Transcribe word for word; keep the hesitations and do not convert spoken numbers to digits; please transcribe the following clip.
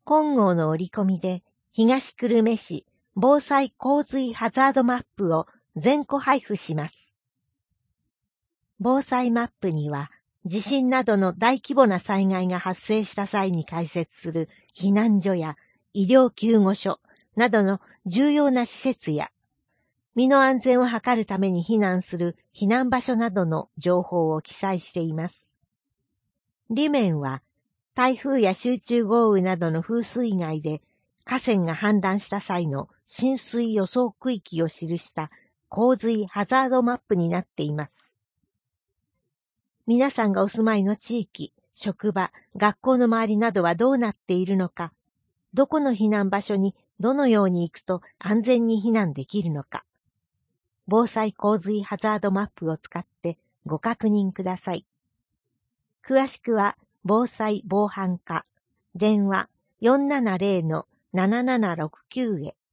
金剛の折り込みで東久留米市防災洪水ハザードマップを全個配布します。防災マップには地震などの大規模な災害が発生した際に開設する避難所や医療救護所などの重要な施設や身の安全を図るために避難する避難場所などの情報を記載しています。裏面は台風や集中豪雨などの風水害で河川が氾濫した際の浸水予想区域を記した洪水ハザードマップになっています。皆さんがお住まいの地域、職場、学校の周りなどはどうなっているのか、どこの避難場所にどのように行くと安全に避難できるのか、防災洪水ハザードマップを使ってご確認ください。詳しくは防災防犯課、電話 よんななゼロのななななろくきゅう へ。